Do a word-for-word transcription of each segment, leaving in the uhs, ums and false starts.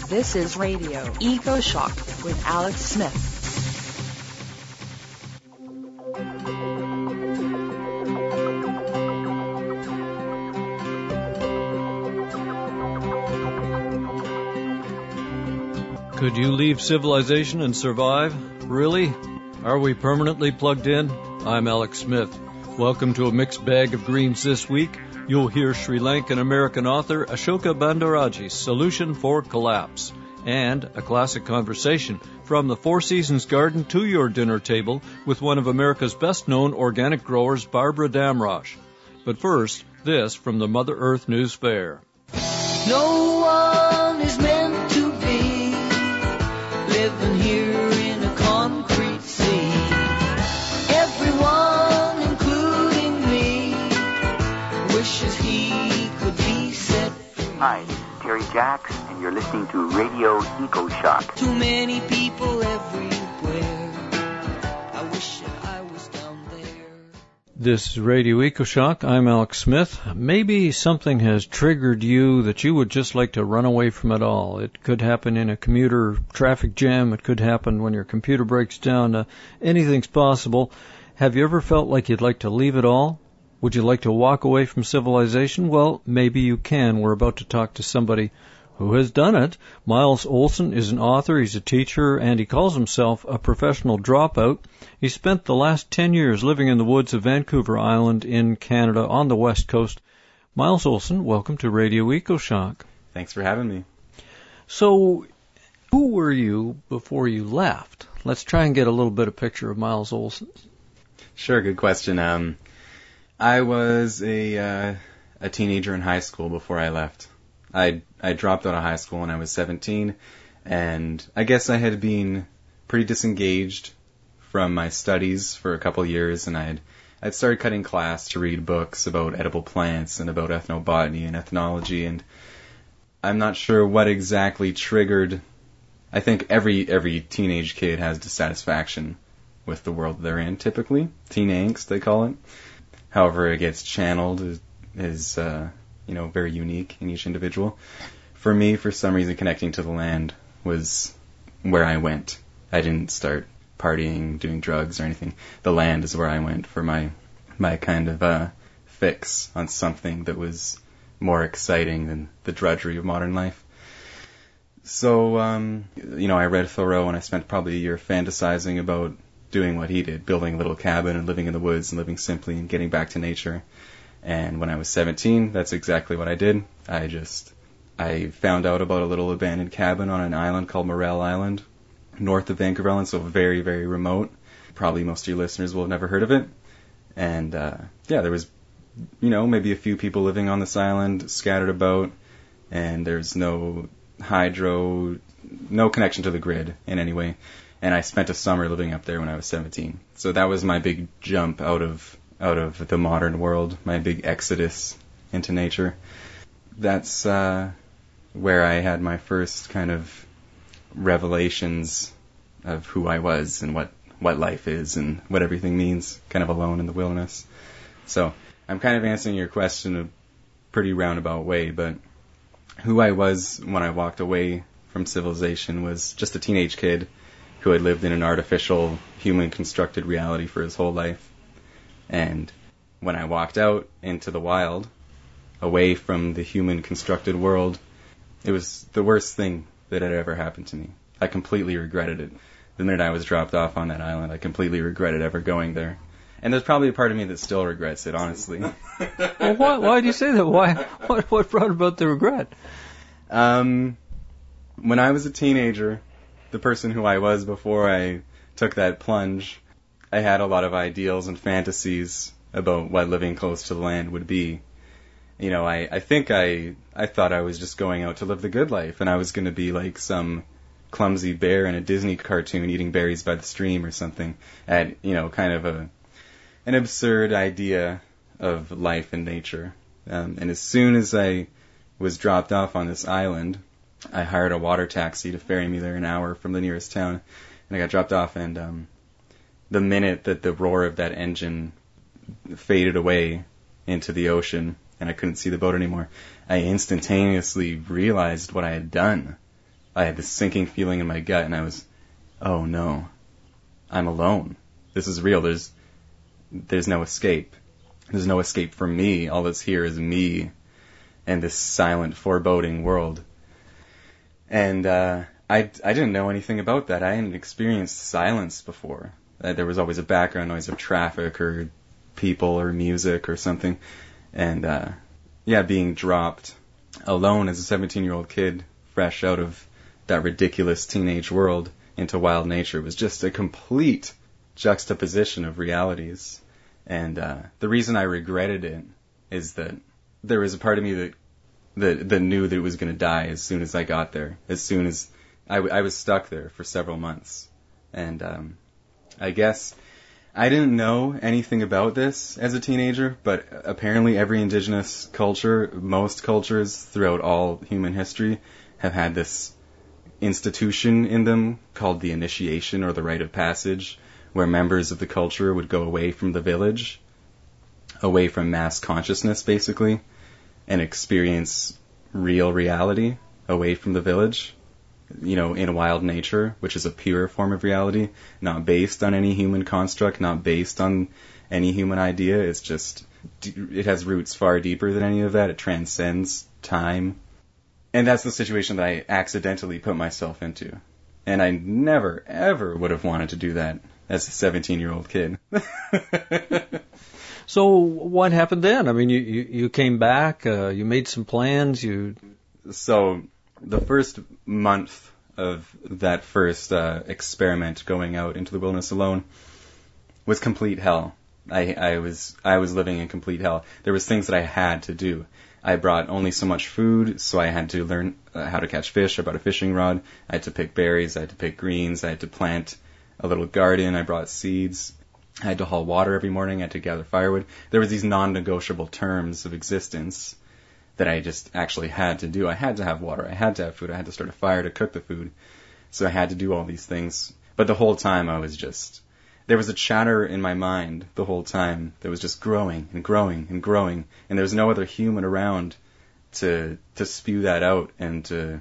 This is Radio Eco Shock with Alex Smith. Could you leave civilization and survive? Really? Are we permanently plugged in? I'm Alex Smith. Welcome to a mixed bag of greens this week. You'll hear Sri Lankan American author Ashoka Bandaraji's Solution for Collapse, and a classic conversation from the Four Seasons Garden to your dinner table with one of America's best-known organic growers, Barbara Damrosch. But first, this from the Mother Earth News Fair. No one is meant to be living here in a concrete sea. Everyone, including me, wishes he could be set free. Hi, this is Terry Jacks, and you're listening to Radio Eco Shock. Too many people everywhere. I wish that I was down there. This is Radio Eco Shock. I'm Alex Smith. Maybe something has triggered you that you would just like to run away from it all. It could happen in a commuter traffic jam. It could happen when your computer breaks down. Uh, anything's possible. Have you ever felt like you'd like to leave it all? Would you like to walk away from civilization? Well, maybe you can. We're about to talk to somebody who has done it. Miles Olson is an author, he's a teacher, and he calls himself a professional dropout. He spent the last ten years living in the woods of Vancouver Island in Canada on the west coast. Miles Olson, welcome to Radio Eco Shock. Thanks for having me. So, who were you before you left? Let's try and get a little bit of picture of Miles Olson. Sure, good question. Um, I was a uh, a teenager in high school before I left. I I dropped out of high school when I was seventeen, and I guess I had been pretty disengaged from my studies for a couple of years, and I'd I'd started cutting class to read books about edible plants and about ethnobotany and ethnology, and I'm not sure what exactly triggered. I think every every teenage kid has dissatisfaction with the world they're in, typically. Teen angst, they call it. However it gets channeled is, is uh, you know, very unique in each individual. For me, for some reason, connecting to the land was where I went. I didn't start partying, doing drugs or anything. The land is where I went for my my kind of uh, fix on something that was more exciting than the drudgery of modern life. So, um, you know, I read Thoreau, and I spent probably a year fantasizing about doing what he did, building a little cabin and living in the woods and living simply and getting back to nature. And when I was seventeen, that's exactly what I did. I just, I found out about a little abandoned cabin on an island called Morell Island, north of Vancouver Island, so very, very remote. Probably most of your listeners will have never heard of it. And, uh, yeah, there was, you know, maybe a few people living on this island scattered about, and there's no hydro, no connection to the grid in any way. And I spent a summer living up there when I was seventeen. So that was my big jump out of out of the modern world, my big exodus into nature. That's uh, where I had my first kind of revelations of who I was and what, what life is and what everything means, kind of alone in the wilderness. So I'm kind of answering your question in a pretty roundabout way, but who I was when I walked away from civilization was just a teenage kid who had lived in an artificial, human-constructed reality for his whole life. And when I walked out into the wild, away from the human-constructed world, it was the worst thing that had ever happened to me. I completely regretted it. The minute I was dropped off on that island, I completely regretted ever going there. And there's probably a part of me that still regrets it, honestly. Well, why, why do you say that? Why? What, what brought about the regret? Um, when I was a teenager, the person who I was before I took that plunge, I had a lot of ideals and fantasies about what living close to the land would be. You know, I, I think I I thought I was just going out to live the good life, and I was going to be like some clumsy bear in a Disney cartoon eating berries by the stream or something. I had, you know, kind of a an absurd idea of life and nature. Um, and as soon as I was dropped off on this island, I hired a water taxi to ferry me there an hour from the nearest town. And I got dropped off, and um, the minute that the roar of that engine faded away into the ocean and I couldn't see the boat anymore, I instantaneously realized what I had done. I had this sinking feeling in my gut, and I was, oh no, I'm alone. This is real. There's, there's no escape. There's no escape from me. All that's here is me and this silent, foreboding world. And uh, I, I didn't know anything about that. I hadn't experienced silence before. Uh, there was always a background noise of traffic or people or music or something. And uh, yeah, being dropped alone as a seventeen-year-old kid, fresh out of that ridiculous teenage world into wild nature, was just a complete juxtaposition of realities. And uh, the reason I regretted it is that there was a part of me that that, that knew that it was going to die as soon as I got there. As soon as I, I was stuck there for several months. And um, I guess I didn't know anything about this as a teenager, but apparently every indigenous culture, most cultures throughout all human history, have had this institution in them called the initiation or the rite of passage, where members of the culture would go away from the village, away from mass consciousness, basically, and experience real reality away from the village, you know, in wild nature, which is a pure form of reality, not based on any human construct, not based on any human idea. It's just, it has roots far deeper than any of that. It transcends time. And that's the situation that I accidentally put myself into. And I never, ever would have wanted to do that as a seventeen-year-old kid. So what happened then? I mean, you, you, you came back, uh, you made some plans, you... So the first month of that first uh, experiment going out into the wilderness alone was complete hell. I, I was I was living in complete hell. There was things that I had to do. I brought only so much food, so I had to learn uh, how to catch fish. I brought a fishing rod. I had to pick berries. I had to pick greens. I had to plant a little garden. I brought seeds. I had to haul water every morning. I had to gather firewood. There were these non-negotiable terms of existence that I just actually had to do. I had to have water. I had to have food. I had to start a fire to cook the food. So I had to do all these things. But the whole time I was just... There was a chatter in my mind the whole time that was just growing and growing and growing, and there was no other human around to to spew that out and to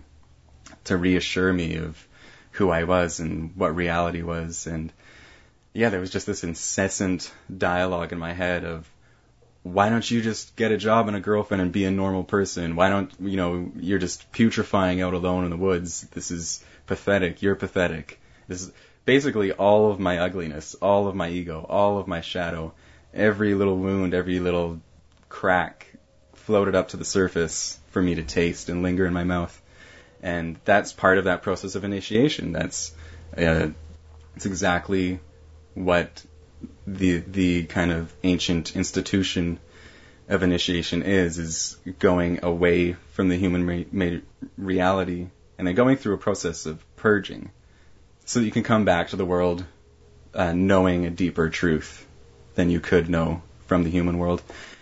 to reassure me of who I was and what reality was. And yeah, there was just this incessant dialogue in my head of, why don't you just get a job and a girlfriend and be a normal person? Why don't, you know, you're just putrefying out alone in the woods. This is pathetic. You're pathetic. This is basically all of my ugliness, all of my ego, all of my shadow, every little wound, every little crack floated up to the surface for me to taste and linger in my mouth. And that's part of that process of initiation. That's uh, it's exactly what the the kind of ancient institution of initiation is, is going away from the human re- made reality and then going through a process of purging, so that you can come back to the world uh, knowing a deeper truth than you could know from the human world.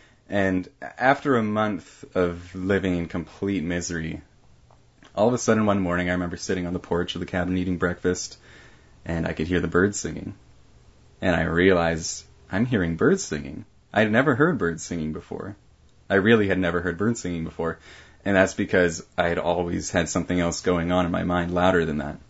And after a month of living in complete misery, all of a sudden one morning I remember sitting on the porch of the cabin eating breakfast, and I could hear the birds singing. And I realized I'm hearing birds singing. I had never heard birds singing before. I really had never heard birds singing before. And that's because I had always had something else going on in my mind louder than that.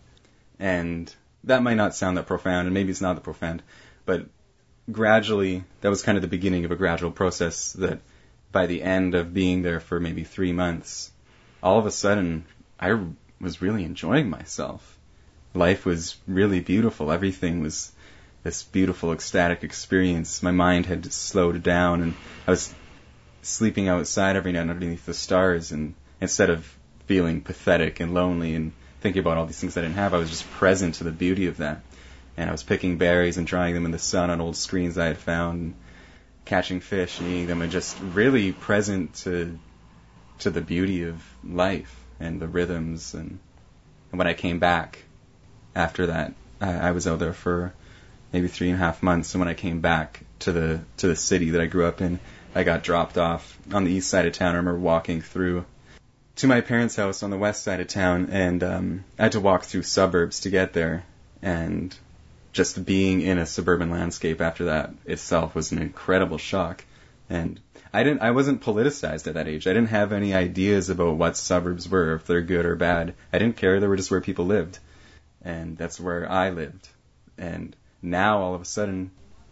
And that might not sound that profound, and maybe it's not that profound, but gradually, that was kind of the beginning of a gradual process that by the end of being there for maybe three months, all of a sudden, I was really enjoying myself. Life was really beautiful. Everything was this beautiful, ecstatic experience. My mind had slowed down, and I was sleeping outside every night underneath the stars, and instead of feeling pathetic and lonely and thinking about all these things I didn't have, I was just present to the beauty of that. And I was picking berries and drying them in the sun on old screens I had found, and catching fish and eating them, and just really present to to the beauty of life and the rhythms. And, and when I came back after that, I, I was out there for maybe three and a half months. And when I came back to the to the city that I grew up in, I got dropped off on the east side of town. I remember walking through to my parents' house on the west side of town, and um, I had to walk through suburbs to get there. And just being in a suburban landscape after that itself was an incredible shock. And I didn't, I wasn't politicized at that age. I didn't have any ideas about what suburbs were, if they're good or bad. I didn't care. They were just where people lived. And that's where I lived. And now all of a sudden,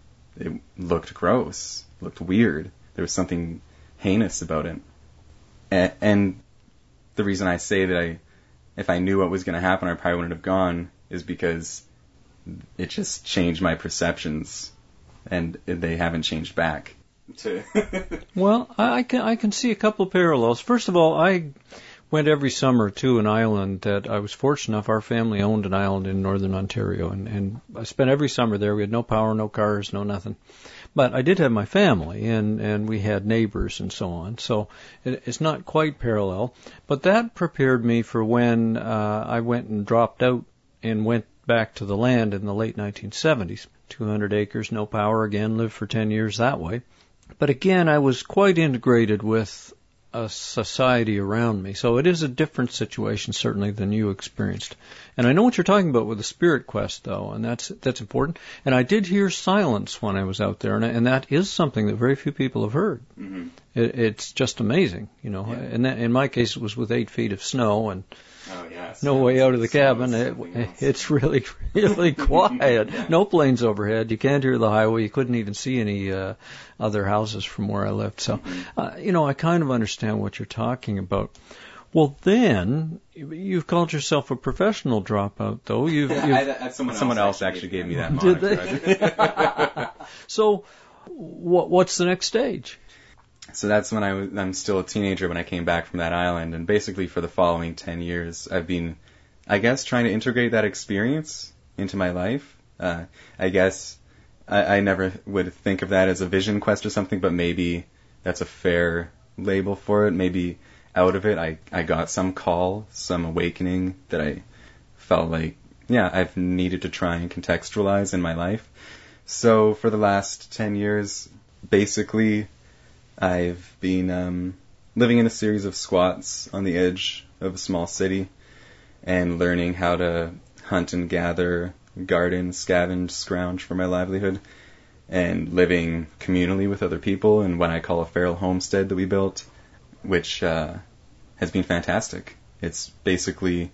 it looked gross, looked weird. There was something heinous about it. And, and the reason I say that I, if I knew what was going to happen, I probably wouldn't have gone, is because it just changed my perceptions, and they haven't changed back. To Well, I can I can see a couple of parallels. First of all, I went every summer to an island that I was fortunate enough. Our family owned an island in northern Ontario, and, and I spent every summer there. We had no power, no cars, no nothing. But I did have my family, and, and we had neighbors and so on. So it, it's not quite parallel. But that prepared me for when uh, I went and dropped out and went back to the land in the late nineteen seventies. two hundred acres, no power again, lived for ten years that way. But again, I was quite integrated with a society around me. So it is a different situation, certainly, than you experienced. And I know what you're talking about with the spirit quest, though, and that's that's important. And I did hear silence when I was out there, and, and that is something that very few people have heard. Mm-hmm. It, it's just amazing, you know. Yeah. And that, in my case, it was with eight feet of snow and oh, yeah, no way out of the cabin. It, it's really, really quiet. No planes overhead. You can't hear the highway. You couldn't even see any uh, other houses from where I lived. So, mm-hmm. uh, you know, I kind of understand what you're talking about. Well, then, you've called yourself a professional dropout, though. You've, you've I, I, someone, someone else actually gave me that moniker. Did they? So, what, what's the next stage? So that's when I was, I'm still a teenager when I came back from that island, and basically for the following ten years, I've been, I guess, trying to integrate that experience into my life. Uh, I guess I, I never would think of that as a vision quest or something, but maybe that's a fair label for it. Maybe out of it, I, I got some call, some awakening that I felt like, yeah, I've needed to try and contextualize in my life. So for the last ten years, basically, I've been um, living in a series of squats on the edge of a small city and learning how to hunt and gather, garden, scavenge, scrounge for my livelihood, and living communally with other people in what I call a feral homestead that we built, which uh, has been fantastic. It's basically,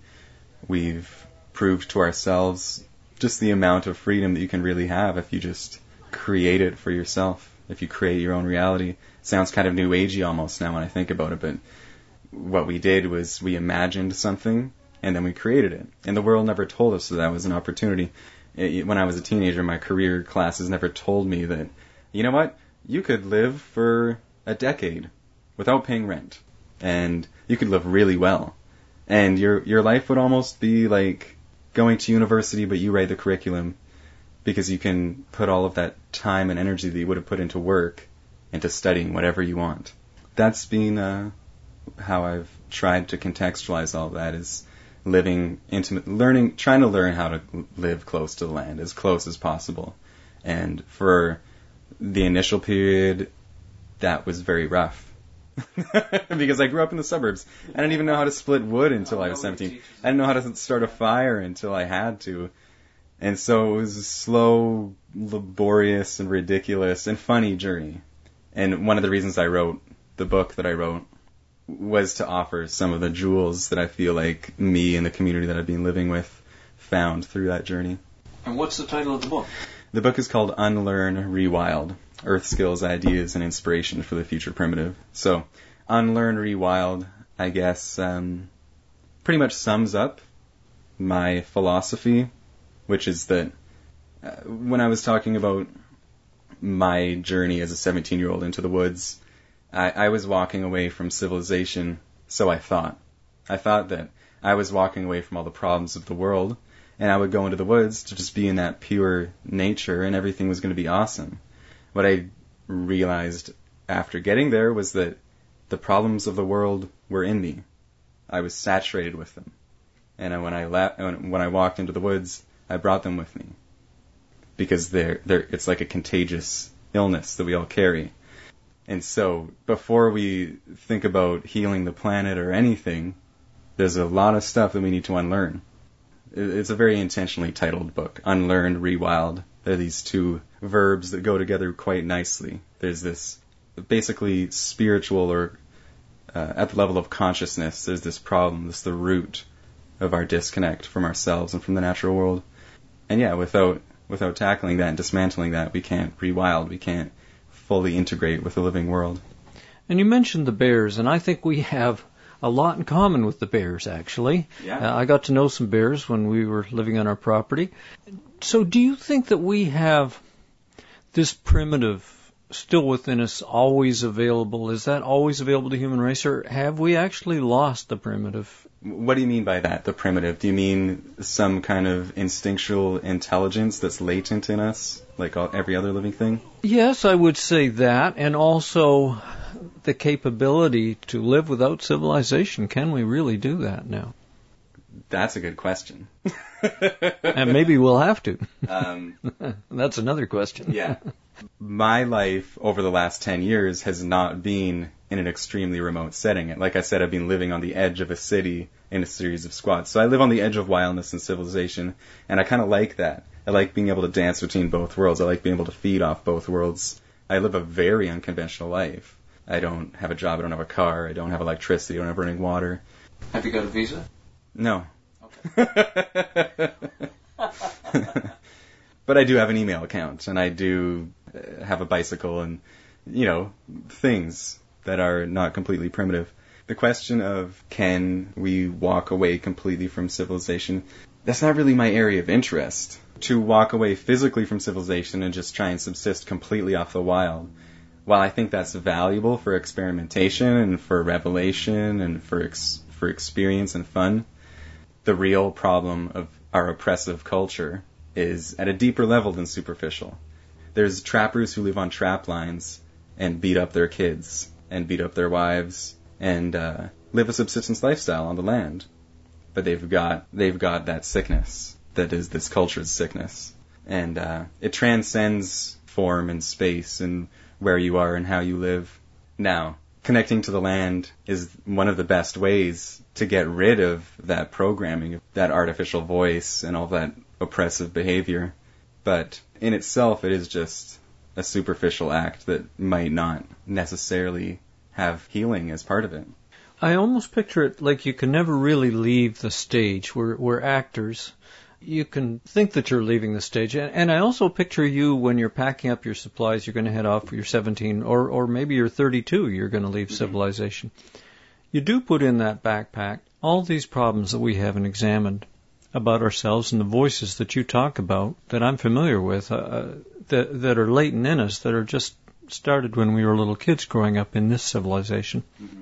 we've proved to ourselves just the amount of freedom that you can really have if you just create it for yourself, if you create your own reality. Sounds kind of new agey almost now when I think about it, but what we did was we imagined something and then we created it. And the world never told us that that was an opportunity. It, when I was a teenager, my career classes never told me that, you know what, you could live for a decade without paying rent, and you could live really well. And your your life would almost be like going to university, but you write the curriculum, because you can put all of that time and energy that you would have put into work into studying whatever you want. That's been uh, how I've tried to contextualize all of that, is living intimate, learning, trying to learn how to live close to the land, as close as possible. And for the initial period, that was very rough. Because I grew up in the suburbs. I didn't even know how to split wood until I was seventeen. I didn't know how to start a fire until I had to. And so it was a slow, laborious, and ridiculous, and funny journey. And one of the reasons I wrote the book that I wrote was to offer some of the jewels that I feel like me and the community that I've been living with found through that journey. And what's the title of the book? The book is called Unlearn, Rewild, Earth Skills, Ideas, and Inspiration for the Future Primitive. So, Unlearn, Rewild, I guess, um, pretty much sums up my philosophy, which is that uh, when I was talking about my journey as a seventeen-year-old into the woods, I, I was walking away from civilization, so I thought. I thought that I was walking away from all the problems of the world, and I would go into the woods to just be in that pure nature, and everything was going to be awesome. What I realized after getting there was that the problems of the world were in me. I was saturated with them. And when I la- when I walked into the woods, I brought them with me. Because they're, they're, it's like a contagious illness that we all carry. And so, before we think about healing the planet or anything, there's a lot of stuff that we need to unlearn. It's a very intentionally titled book, Unlearn, Rewild. They're these two verbs that go together quite nicely. There's this basically spiritual or uh, at the level of consciousness, there's this problem, this is the root of our disconnect from ourselves and from the natural world. And yeah, without without tackling that and dismantling that, we can't rewild, we can't fully integrate with the living world. And you mentioned the bears, and I think we have a lot in common with the bears, actually. Yeah. Uh, I got to know some bears when we were living on our property. So do you think that we have this primitive still within us, always available? Is that always available to the human race, or have we actually lost the primitive? What do you mean by that, the primitive? Do you mean some kind of instinctual intelligence that's latent in us, like all, every other living thing? Yes, I would say that, and also the capability to live without civilization. Can we really do that now? That's a good question. And maybe we'll have to. Um, That's another question. yeah. My life over the last ten years has not been in an extremely remote setting. Like I said, I've been living on the edge of a city in a series of squats. So I live on the edge of wildness and civilization, and I kind of like that. I like being able to dance between both worlds. I like being able to feed off both worlds. I live a very unconventional life. I don't have a job, I don't have a car, I don't have electricity, I don't have running water. Have you got a visa? No. Okay. But I do have an email account, and I do have a bicycle and, you know, things that are not completely primitive. The question of can we walk away completely from civilization, that's not really my area of interest. To walk away physically from civilization and just try and subsist completely off the wild, while I think that's valuable for experimentation and for revelation and for ex- for experience and fun, the real problem of our oppressive culture is at a deeper level than superficial. There's trappers who live on trap lines and beat up their kids and beat up their wives and uh, live a subsistence lifestyle on the land. But they've got they've got that sickness that is this culture's sickness. And uh, it transcends form and space and where you are and how you live. Now, connecting to the land is one of the best ways to get rid of that programming, that artificial voice and all that oppressive behavior. But in itself, it is just a superficial act that might not necessarily have healing as part of it. I almost picture it like you can never really leave the stage. We're, we're actors. You can think that you're leaving the stage. And, and I also picture you when you're packing up your supplies, you're going to head off, you're seventeen, or, or maybe you're thirty-two, you're going to leave mm-hmm. civilization. You do put in that backpack all these problems that we haven't examined about ourselves and the voices that you talk about that I'm familiar with, uh, that, that are latent in us, that are just started when we were little kids growing up in this civilization. Mm-hmm.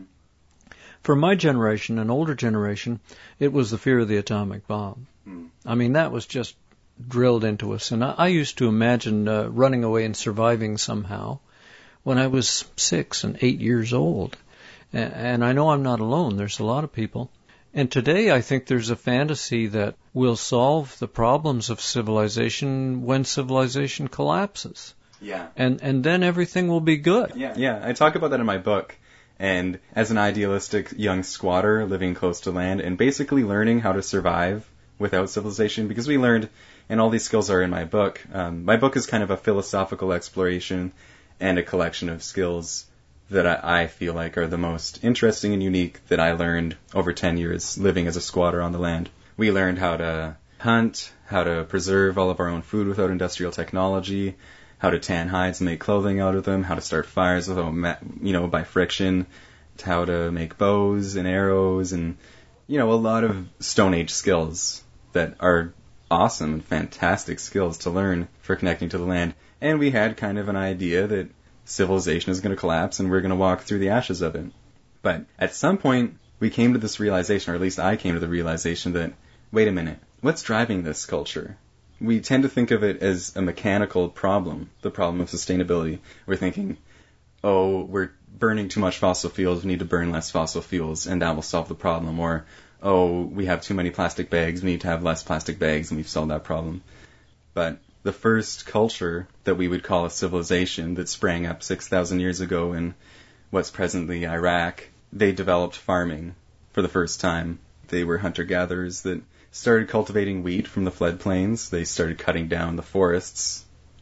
For my generation, an older generation, it was the fear of the atomic bomb. Mm. I mean, that was just drilled into us. And I, I used to imagine uh, running away and surviving somehow when I was six and eight years old. And, and I know I'm not alone. There's a lot of people. And today I think there's a fantasy that we'll solve the problems of civilization when civilization collapses. Yeah. And and then everything will be good. Yeah, yeah. I talk about that in my book. And as an idealistic young squatter living close to land and basically learning how to survive without civilization, because we learned, and all these skills are in my book. Um, my book is kind of a philosophical exploration and a collection of skills that I, I feel like are the most interesting and unique that I learned over ten years living as a squatter on the land. We learned how to hunt, how to preserve all of our own food without industrial technology, how to tan hides and make clothing out of them, how to start fires without, you know, by friction, how to make bows and arrows, and, you know, a lot of Stone Age skills that are awesome and fantastic skills to learn for connecting to the land. And we had kind of an idea that civilization is going to collapse and we're going to walk through the ashes of it. But at some point, we came to this realization, or at least I came to the realization that, wait a minute, what's driving this culture? We tend to think of it as a mechanical problem, the problem of sustainability. We're thinking, oh, we're burning too much fossil fuels, we need to burn less fossil fuels, and that will solve the problem. Or, oh, we have too many plastic bags, we need to have less plastic bags, and we've solved that problem. But the first culture that we would call a civilization that sprang up six thousand years ago in what's presently Iraq, they developed farming for the first time. They were hunter-gatherers that started cultivating wheat from the floodplains. They started cutting down the forests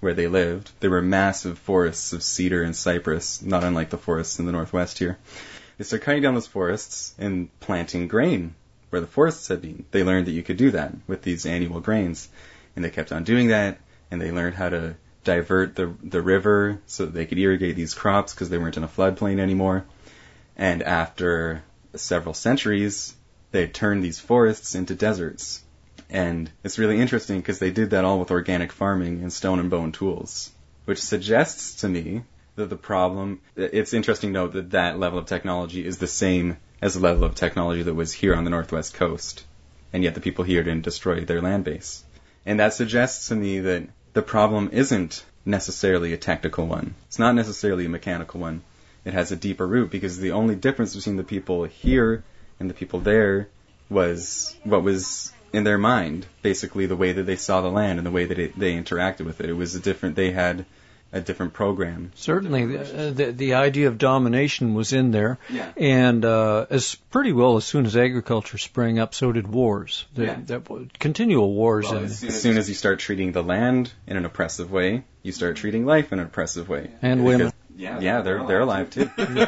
where they lived. There were massive forests of cedar and cypress, not unlike the forests in the Northwest here. They started cutting down those forests and planting grain where the forests had been. They learned that you could do that with these annual grains. And they kept on doing that, and they learned how to divert the the river so that they could irrigate these crops because they weren't in a floodplain anymore. And after several centuries, they turned these forests into deserts. And it's really interesting because they did that all with organic farming and stone and bone tools, which suggests to me that the problem, it's interesting to note that that level of technology is the same as the level of technology that was here on the Northwest coast. And yet the people here didn't destroy their land base. And that suggests to me that the problem isn't necessarily a technical one. It's not necessarily a mechanical one. It has a deeper root because the only difference between the people here and the people there was what was in their mind, basically the way that they saw the land and the way that it, they interacted with it. It was a different, they had a different program. Certainly, the, the, the idea of domination was in there, yeah. and uh, as pretty well as soon as agriculture sprang up, so did wars. The, yeah. the, continual wars. Well, and, as, soon as, as soon as you start treating the land in an oppressive way, you start treating life in an oppressive way. And because, women. Yeah, yeah, they're they're alive too.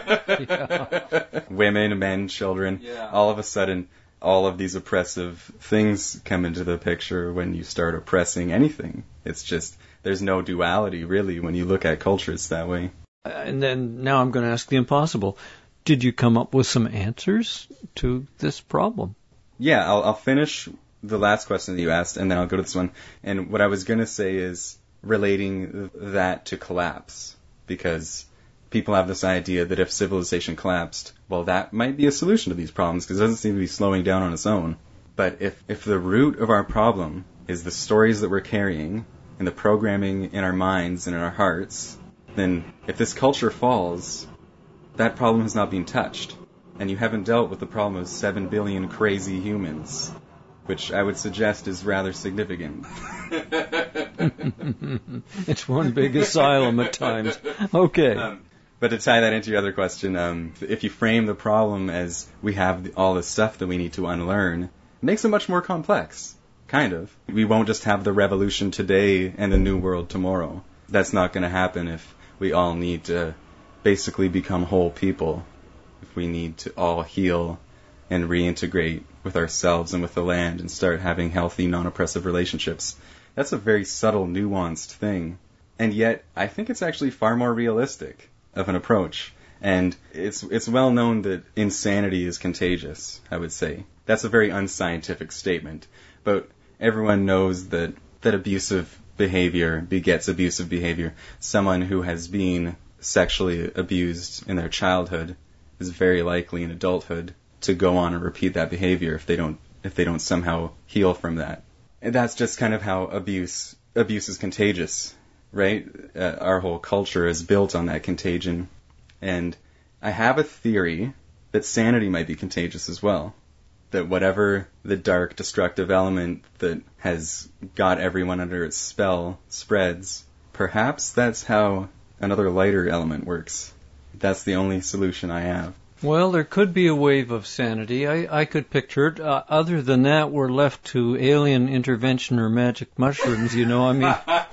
yeah. Women, men, children. Yeah. All of a sudden, all of these oppressive things come into the picture when you start oppressing anything. It's just, there's no duality, really, when you look at cultures that way. And then now I'm going to ask the impossible. Did you come up with some answers to this problem? Yeah, I'll, I'll finish the last question that you asked, and then I'll go to this one. And what I was going to say is relating that to collapse, because people have this idea that if civilization collapsed, well, that might be a solution to these problems, because it doesn't seem to be slowing down on its own. But if, if the root of our problem is the stories that we're carrying and the programming in our minds and in our hearts, then if this culture falls, that problem has not been touched. And you haven't dealt with the problem of seven billion crazy humans, which I would suggest is rather significant. It's one big asylum at times. Okay. Um, but to tie that into your other question, um, if you frame the problem as we have all this stuff that we need to unlearn, it makes it much more complex. Kind of. We won't just have the revolution today and the new world tomorrow. That's not going to happen if we all need to basically become whole people. If we need to all heal and reintegrate with ourselves and with the land and start having healthy, non-oppressive relationships. That's a very subtle, nuanced thing. And yet, I think it's actually far more realistic of an approach. And it's it's well known that insanity is contagious, I would say. That's a very unscientific statement. But everyone knows that, that abusive behavior begets abusive behavior. Someone who has been sexually abused in their childhood is very likely in adulthood to go on and repeat that behavior if they don't if they don't somehow heal from that. And that's just kind of how abuse abuse is contagious, right? Uh, our whole culture is built on that contagion. And I have a theory that sanity might be contagious as well. That whatever the dark, destructive element that has got everyone under its spell spreads, perhaps that's how another lighter element works. That's the only solution I have. Well, there could be a wave of sanity. I, I could picture it. Uh, other than that, we're left to alien intervention or magic mushrooms, you know. I mean,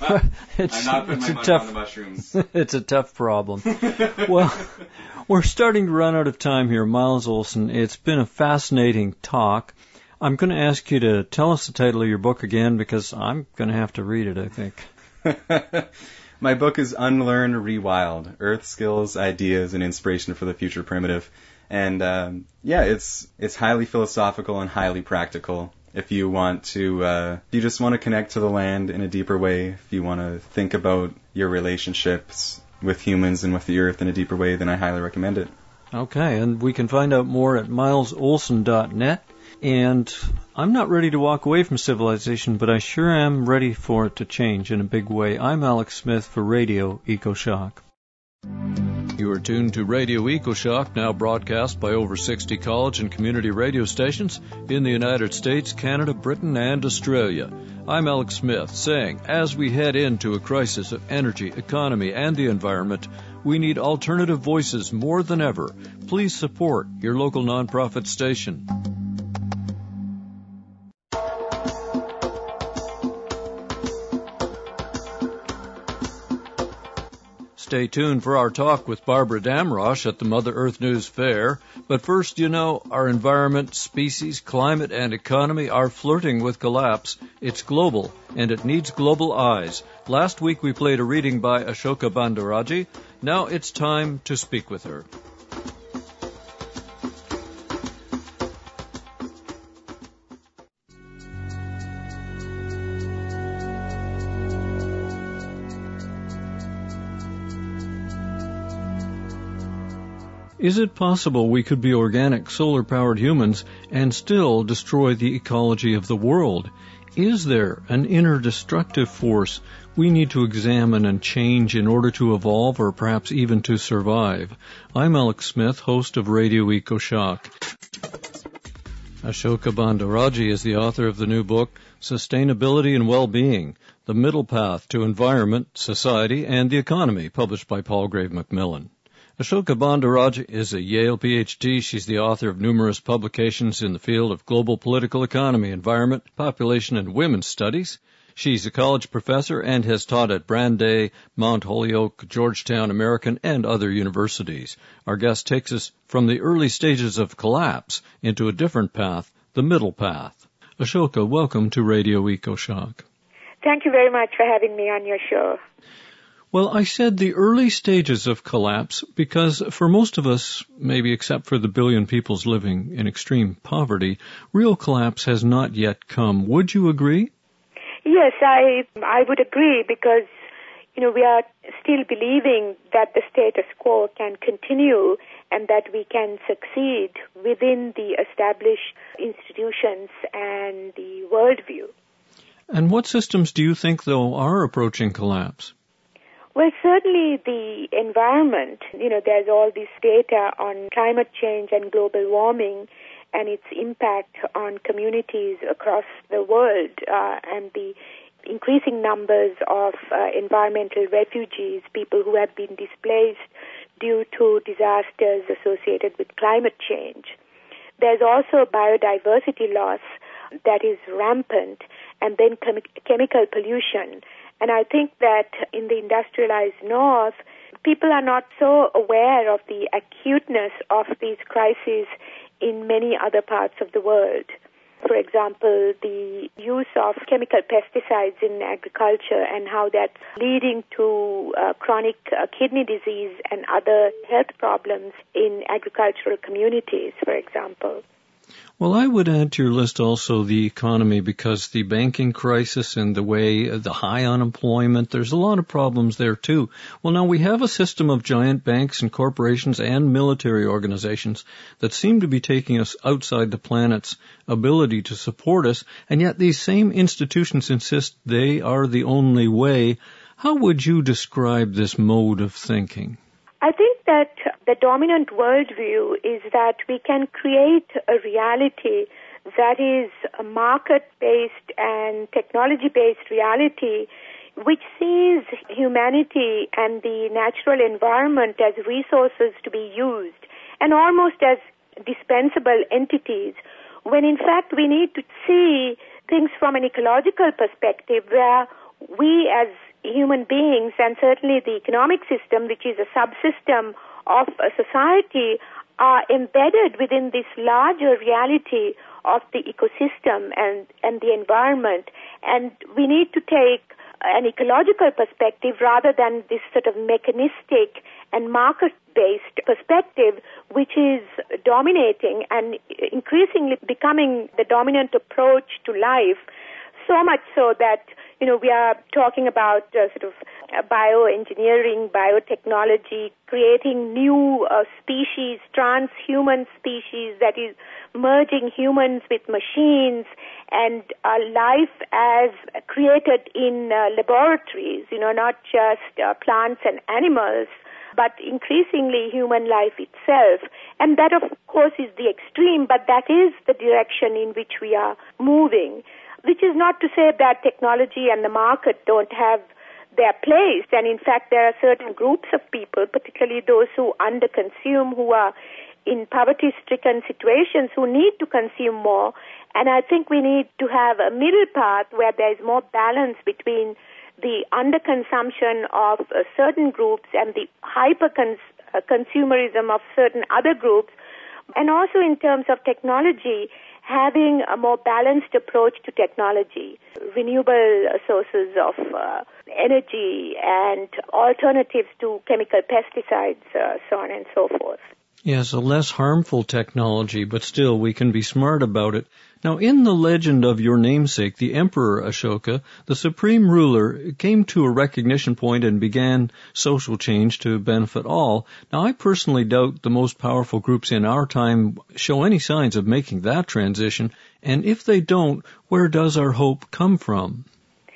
it's, I'm not putting it's my a money tough, on the mushrooms. It's a tough problem. Well, we're starting to run out of time here, Miles Olson. It's been a fascinating talk. I'm going to ask you to tell us the title of your book again, because I'm going to have to read it, I think. My book is Unlearn, Rewild, Earth Skills, Ideas, and Inspiration for the Future Primitive. And, um, yeah, it's it's highly philosophical and highly practical. If you want to, uh, if you just want to connect to the land in a deeper way, if you want to think about your relationships with humans and with the earth in a deeper way, then I highly recommend it. Okay, and we can find out more at miles olson dot net. And I'm not ready to walk away from civilization, but I sure am ready for it to change in a big way. I'm Alex Smith for Radio EcoShock. You are tuned to Radio EcoShock, now broadcast by over sixty college and community radio stations in the United States, Canada, Britain, and Australia. I'm Alex Smith, saying, as we head into a crisis of energy, economy, and the environment, we need alternative voices more than ever. Please support your local nonprofit station. stay tuned for our talk with Barbara Damrosch at the Mother Earth News Fair. But first, you know, our environment, species, climate, and economy are flirting with collapse. It's global, and it needs global eyes. Last week we played a reading by Ashoka Bandaraji. Now it's time to speak with her. Is it possible we could be organic, solar-powered humans and still destroy the ecology of the world? Is there an inner destructive force we need to examine and change in order to evolve or perhaps even to survive? I'm Alex Smith, host of Radio EcoShock. Ashoka Bandaraji is the author of the new book, Sustainability and Well-Being, The Middle Path to Environment, Society, and the Economy, published by Palgrave Macmillan. Ashoka Bandaraji is a Yale P H D. She's the author of numerous publications in the field of global political economy, environment, population, and women's studies. She's a college professor and has taught at Brandeis, Mount Holyoke, Georgetown American, and other universities. Our guest takes us from the early stages of collapse into a different path, the middle path. Ashoka, welcome to Radio EcoShock. Thank you very much for having me on your show. Well, I said the early stages of collapse because for most of us, maybe except for the billion peoples living in extreme poverty, real collapse has not yet come. Would you agree? Yes, I I would agree because, you know, we are still believing that the status quo can continue and that we can succeed within the established institutions and the worldview. And what systems do you think, though, are approaching collapse? Well, certainly the environment, you know, there's all this data on climate change and global warming and its impact on communities across the world uh, and the increasing numbers of uh, environmental refugees, people who have been displaced due to disasters associated with climate change. There's also biodiversity loss that is rampant, and then chem- chemical pollution. And I think that in the industrialized North, people are not so aware of the acuteness of these crises in many other parts of the world. For example, the use of chemical pesticides in agriculture and how that's leading to uh, chronic uh, kidney disease and other health problems in agricultural communities, for example. Well, I would add to your list also the economy because the banking crisis and the way the high unemployment, there's a lot of problems there too. Well, now we have a system of giant banks and corporations and military organizations that seem to be taking us outside the planet's ability to support us, and yet these same institutions insist they are the only way. How would you describe this mode of thinking? I think that the dominant worldview is that we can create a reality that is a market-based and technology-based reality which sees humanity and the natural environment as resources to be used and almost as dispensable entities, when in fact we need to see things from an ecological perspective where we as human beings and certainly the economic system, which is a subsystem of a society, are embedded within this larger reality of the ecosystem and, and the environment. And we need to take an ecological perspective rather than this sort of mechanistic and market-based perspective, which is dominating and increasingly becoming the dominant approach to life, so much so that You know, we are talking about uh, sort of uh, bioengineering, biotechnology, creating new uh, species, transhuman species that is merging humans with machines and uh, life as created in uh, laboratories, you know, not just uh, plants and animals, but increasingly human life itself. And that, of course, is the extreme, but that is the direction in which we are moving. Which is not to say that technology and the market don't have their place. And in fact, there are certain groups of people, particularly those who underconsume, who are in poverty-stricken situations, who need to consume more. And I think we need to have a middle path where there is more balance between the underconsumption of uh, certain groups and the hyper-consumerism of certain other groups, and also in terms of technology, having a more balanced approach to technology, renewable sources of uh, energy and alternatives to chemical pesticides, uh, so on and so forth. Yes, a less harmful technology, but still we can be smart about it. Now, in the legend of your namesake, the Emperor Ashoka, the supreme ruler came to a recognition point and began social change to benefit all. Now, I personally doubt the most powerful groups in our time show any signs of making that transition, and if they don't, where does our hope come from?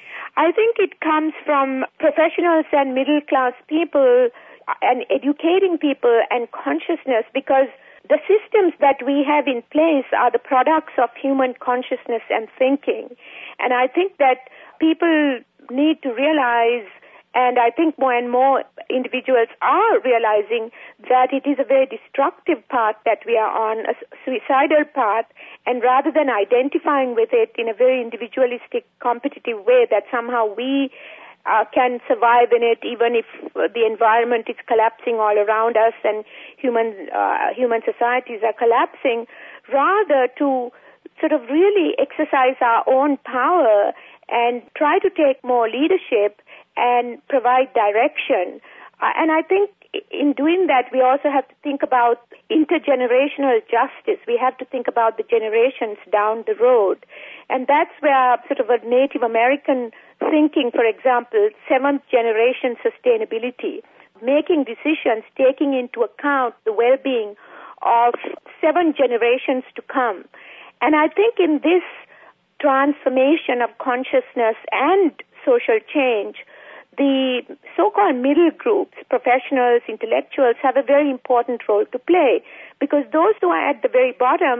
I think it comes from professionals and middle-class people and educating people and consciousness, because the systems that we have in place are the products of human consciousness and thinking. And I think that people need to realize, and I think more and more individuals are realizing, that it is a very destructive path that we are on, a suicidal path, and rather than identifying with it in a very individualistic, competitive way, that somehow we Uh, can survive in it even if uh, the environment is collapsing all around us and human uh, human societies are collapsing, rather to sort of really exercise our own power and try to take more leadership and provide direction. Uh, and I think in doing that, we also have to think about intergenerational justice. We have to think about the generations down the road. And that's where sort of a Native American thinking, for example, seventh generation sustainability, making decisions taking into account the well-being of seven generations to come. And I think in this transformation of consciousness and social change, the so-called middle groups, professionals, intellectuals, have a very important role to play, because those who are at the very bottom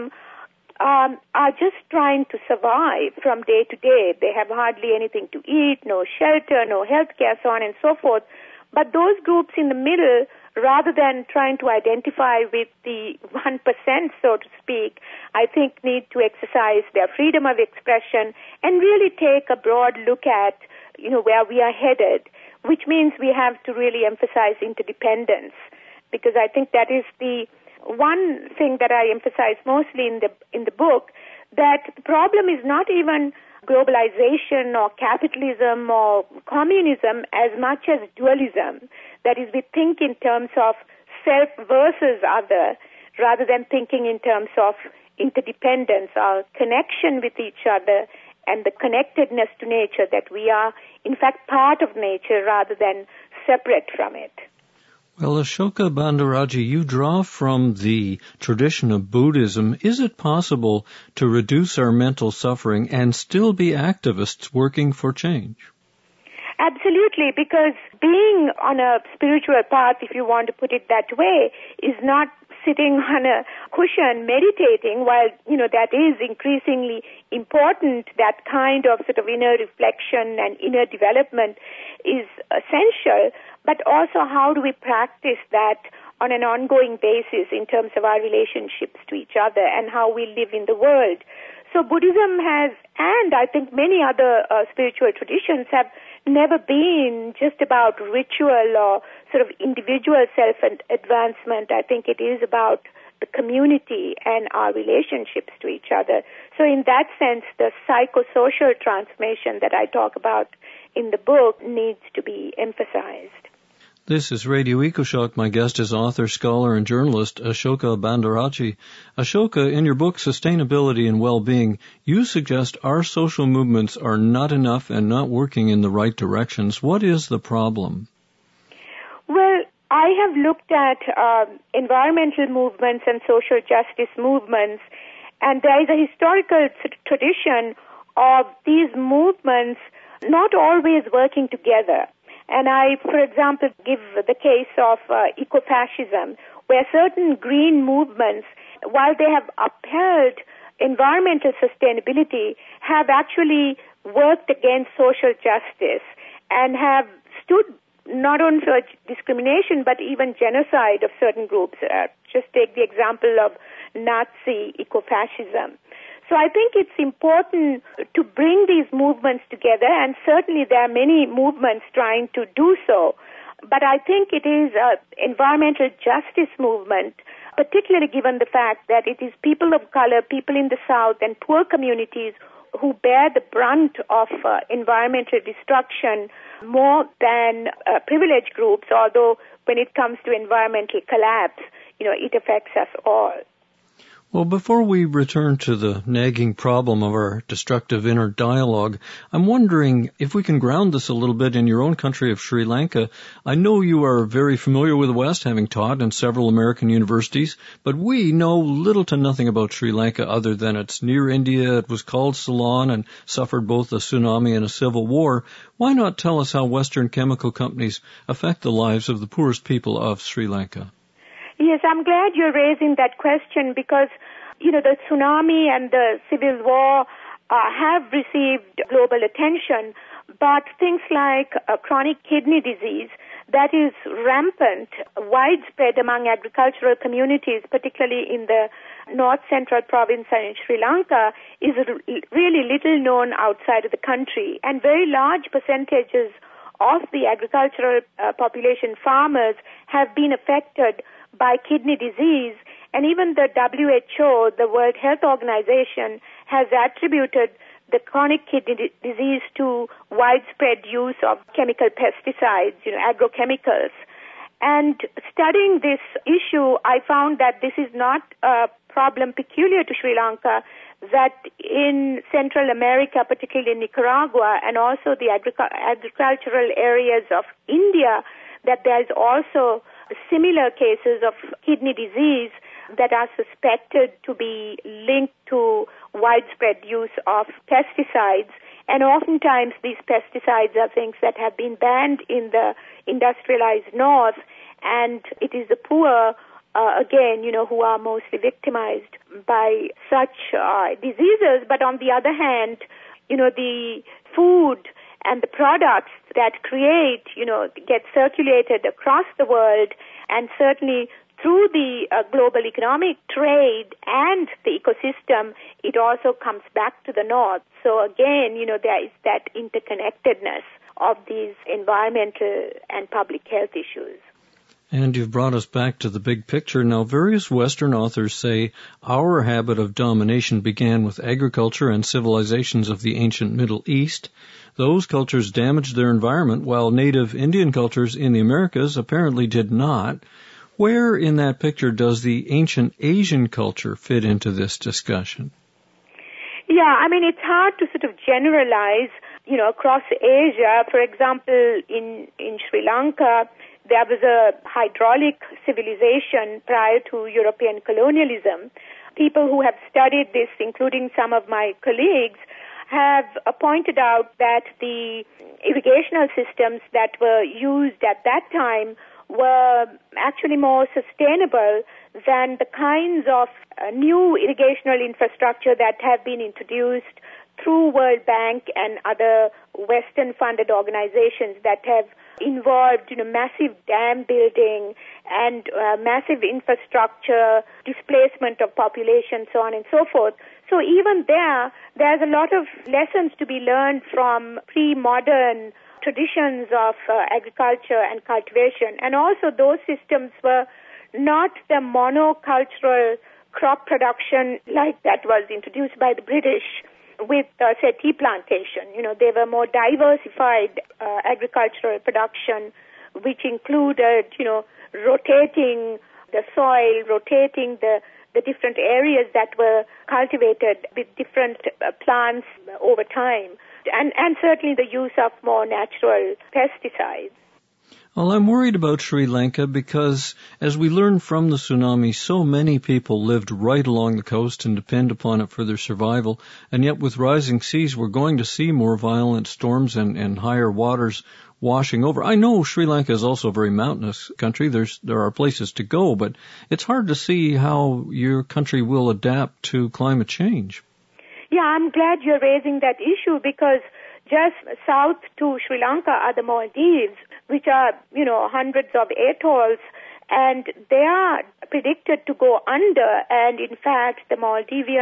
um, are just trying to survive from day to day. They have hardly anything to eat, no shelter, no health care, so on and so forth. But those groups in the middle, rather than trying to identify with the one percent, so to speak, I think need to exercise their freedom of expression and really take a broad look at, you know, where we are headed, which means we have to really emphasize interdependence, because I think that is the one thing that I emphasize mostly in the in the book, that the problem is not even globalization or capitalism or communism as much as dualism. That is, we think in terms of self versus other, rather than thinking in terms of interdependence, our connection with each other, and the connectedness to nature, that we are, in fact, part of nature rather than separate from it. Well, Ashoka Bandaraji, you draw from the tradition of Buddhism. Is it possible to reduce our mental suffering and still be activists working for change? Absolutely, because being on a spiritual path, if you want to put it that way, is not sitting on a cushion meditating. While, you know, that is increasingly important, that kind of sort of inner reflection and inner development is essential, but also how do we practice that on an ongoing basis in terms of our relationships to each other and how we live in the world. So Buddhism has, and I think many other uh, spiritual traditions have never been just about ritual or sort of individual self-advancement. I think it is about the community and our relationships to each other. So in that sense, the psychosocial transformation that I talk about in the book needs to be emphasized. This is Radio EcoShock. My guest is author, scholar, and journalist Ashoka Bandaraji. Ashoka, in your book, Sustainability and Well-Being, you suggest our social movements are not enough and not working in the right directions. What is the problem? Well, I have looked at uh, environmental movements and social justice movements, and there is a historical tradition of these movements not always working together. And I, for example, give the case of uh, ecofascism, where certain green movements, while they have upheld environmental sustainability, have actually worked against social justice and have stood not only for discrimination but even genocide of certain groups. Uh, just take the example of Nazi ecofascism. So I think it's important to bring these movements together, and certainly there are many movements trying to do so. But I think it is an environmental justice movement, particularly given the fact that it is people of color, people in the South, and poor communities who bear the brunt of uh, environmental destruction more than uh, privileged groups, although when it comes to environmental collapse, you know, it affects us all. Well, before we return to the nagging problem of our destructive inner dialogue, I'm wondering if we can ground this a little bit in your own country of Sri Lanka. I know you are very familiar with the West, having taught in several American universities, but we know little to nothing about Sri Lanka other than it's near India, it was called Ceylon, and suffered both a tsunami and a civil war. Why not tell us how Western chemical companies affect the lives of the poorest people of Sri Lanka? Yes, I'm glad you're raising that question because, you know, the tsunami and the civil war uh, have received global attention, but things like uh, chronic kidney disease that is rampant, widespread among agricultural communities, particularly in the north central province and in Sri Lanka, is really little known outside of the country, and very large percentages of the agricultural uh, population, farmers, have been affected by kidney disease, and even the W H O, the World Health Organization, has attributed the chronic kidney d- disease to widespread use of chemical pesticides, you know, agrochemicals. And studying this issue, I found that this is not a problem peculiar to Sri Lanka, that in Central America, particularly in Nicaragua, and also the agric- agricultural areas of India, that there is also similar cases of kidney disease that are suspected to be linked to widespread use of pesticides. And oftentimes these pesticides are things that have been banned in the industrialized north, and it is the poor, uh, again, you know, who are mostly victimized by such uh, diseases. But on the other hand, you know, the food and the products that create, you know, get circulated across the world, and certainly through the uh, global economic trade and the ecosystem, it also comes back to the north. So again, you know, there is that interconnectedness of these environmental and public health issues. And you've brought us back to the big picture. Now, various Western authors say our habit of domination began with agriculture and civilizations of the ancient Middle East. Those cultures damaged their environment, while native Indian cultures in the Americas apparently did not. Where in that picture does the ancient Asian culture fit into this discussion? Yeah, I mean, it's hard to sort of generalize, you know, across Asia. For example, in, in Sri Lanka, there was a hydraulic civilization prior to European colonialism. People who have studied this, including some of my colleagues, have uh, pointed out that the irrigational systems that were used at that time were actually more sustainable than the kinds of uh, new irrigational infrastructure that have been introduced through World Bank and other Western-funded organizations that have involved, you know, massive dam building and uh, massive infrastructure, displacement of population, so on and so forth. So even there, there's a lot of lessons to be learned from pre-modern traditions of uh, agriculture and cultivation. And also those systems were not the monocultural crop production like that was introduced by the British with, uh, say, tea plantation. You know, they were more diversified uh, agricultural production, which included, you know, rotating the soil, rotating the, the different areas that were cultivated with different uh, plants over time, and, and certainly the use of more natural pesticides. Well, I'm worried about Sri Lanka because, as we learned from the tsunami, so many people lived right along the coast and depend upon it for their survival, and yet with rising seas, we're going to see more violent storms and, and higher waters washing over. I know Sri Lanka is also a very mountainous country. There's there are places to go, but it's hard to see how your country will adapt to climate change. Yeah, I'm glad you're raising that issue because just south to Sri Lanka are the Maldives, which are, you know, hundreds of atolls, and they are predicted to go under. And in fact, the Maldivian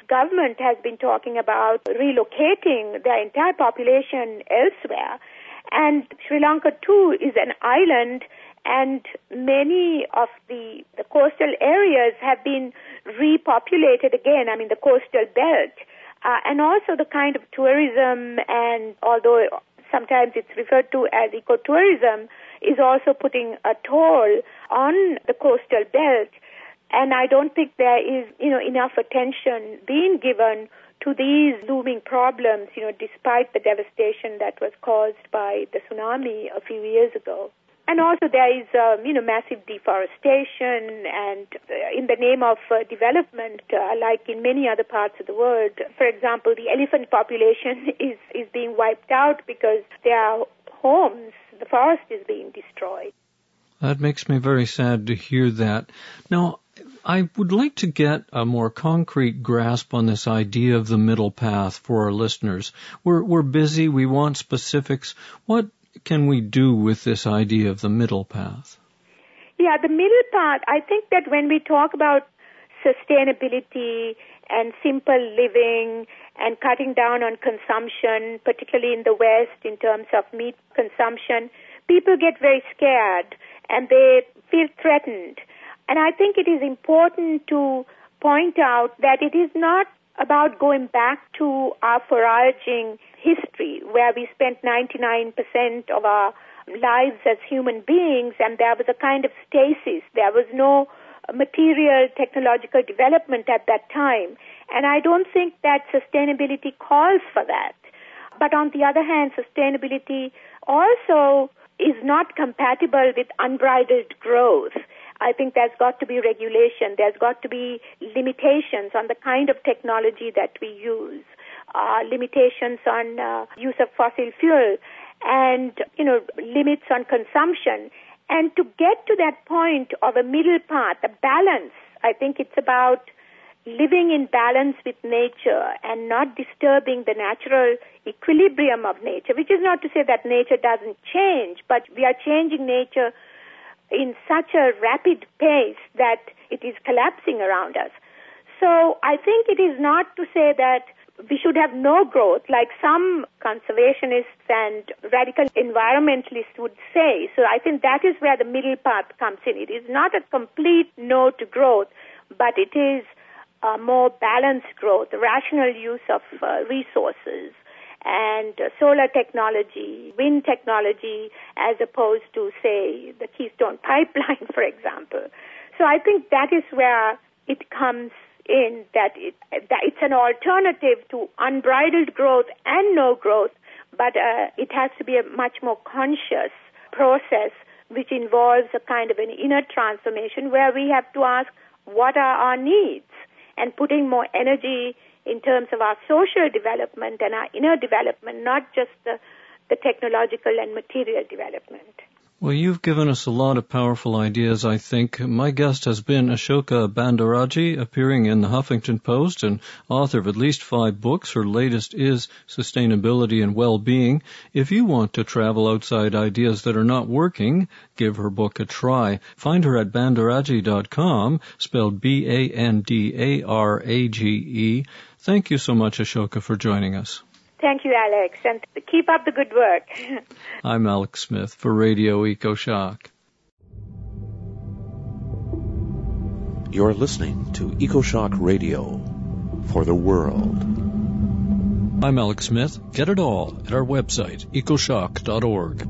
government has been talking about relocating their entire population elsewhere. And Sri Lanka, too, is an island, and many of the, the coastal areas have been repopulated again, I mean, the coastal belt. Uh, and also the kind of tourism, and although sometimes it's referred to as ecotourism, is also putting a toll on the coastal belt. And I don't think there is, you know, enough attention being given to these looming problems, you know, despite the devastation that was caused by the tsunami a few years ago. And also there is, um, you know, massive deforestation, and uh, in the name of uh, development, uh, like in many other parts of the world, for example, the elephant population is, is being wiped out because their homes, the forest is being destroyed. That makes me very sad to hear that. Now, I would like to get a more concrete grasp on this idea of the middle path for our listeners. We're, we're busy, we want specifics. What can we do with this idea of the middle path? Yeah, the middle path, I think that when we talk about sustainability and simple living and cutting down on consumption, particularly in the West in terms of meat consumption, people get very scared and they feel threatened. And I think it is important to point out that it is not about going back to our foraging history, where we spent ninety-nine percent of our lives as human beings, and there was a kind of stasis. There was no material technological development at that time. And I don't think that sustainability calls for that. But on the other hand, sustainability also is not compatible with unbridled growth. I think there's got to be regulation. There's got to be limitations on the kind of technology that we use, uh, limitations on uh, use of fossil fuel, and, you know, limits on consumption. And to get to that point of a middle path, a balance, I think it's about living in balance with nature and not disturbing the natural equilibrium of nature, which is not to say that nature doesn't change, but we are changing nature in such a rapid pace that it is collapsing around us. So I think it is not to say that we should have no growth, like some conservationists and radical environmentalists would say. So I think that is where the middle path comes in. It is not a complete no to growth, but it is a more balanced growth, rational use of uh, resources, and uh, solar technology, wind technology, as opposed to, say, the Keystone Pipeline, for example. So I think that is where it comes in, that, it, that it's an alternative to unbridled growth and no growth, but uh, it has to be a much more conscious process which involves a kind of an inner transformation where we have to ask, what are our needs? And putting more energy in terms of our social development and our inner development, not just the, the technological and material development. Well, you've given us a lot of powerful ideas, I think. My guest has been Ashoka Bandaraji, appearing in the Huffington Post and author of at least five books. Her latest is Sustainability and Well-Being. If you want to travel outside ideas that are not working, give her book a try. Find her at bandaraji dot com, spelled B A N D A R A G E. Thank you so much, Ashoka, for joining us. Thank you, Alex, and keep up the good work. I'm Alex Smith for Radio EcoShock. You're listening to EcoShock Radio for the world. I'm Alex Smith. Get it all at our website, ecoshock dot org.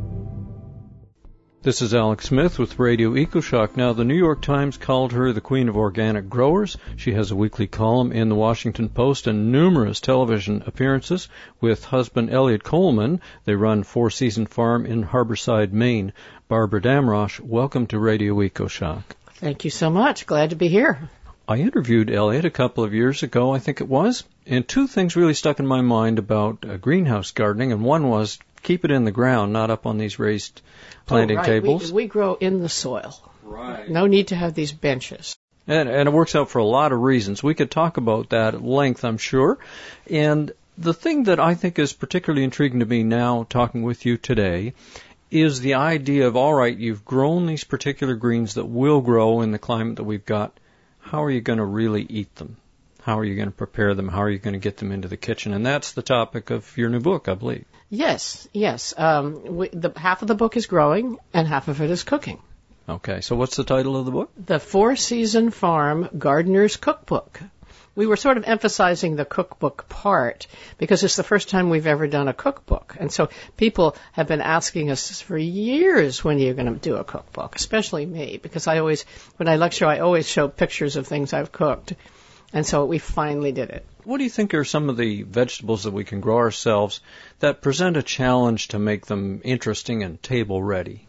This is Alex Smith with Radio EcoShock. Now, the New York Times called her the Queen of Organic Growers. She has a weekly column in the Washington Post and numerous television appearances with husband Elliot Coleman. They run Four Season Farm in Harborside, Maine. Barbara Damrosch, welcome to Radio EcoShock. Thank you so much. Glad to be here. I interviewed Elliot a couple of years ago, I think it was, and two things really stuck in my mind about uh, greenhouse gardening, and one was keep it in the ground, not up on these raised planting oh, right. tables. We, we grow in the soil. Right. No need to have these benches. And, and it works out for a lot of reasons. We could talk about that at length, I'm sure. And the thing that I think is particularly intriguing to me now, talking with you today, is the idea of, all right, you've grown these particular greens that will grow in the climate that we've got. How are you going to really eat them? How are you going to prepare them? How are you going to get them into the kitchen? And that's the topic of your new book, I believe. Yes, yes. Um, we, the, half of the book is growing, and half of it is cooking. Okay, so what's the title of the book? The Four Season Farm Gardener's Cookbook. We were sort of emphasizing the cookbook part because it's the first time we've ever done a cookbook. And so people have been asking us for years, when are you going to do a cookbook, especially me, because I always, when I lecture, I always show pictures of things I've cooked. And so we finally did it. What do you think are some of the vegetables that we can grow ourselves that present a challenge to make them interesting and table ready?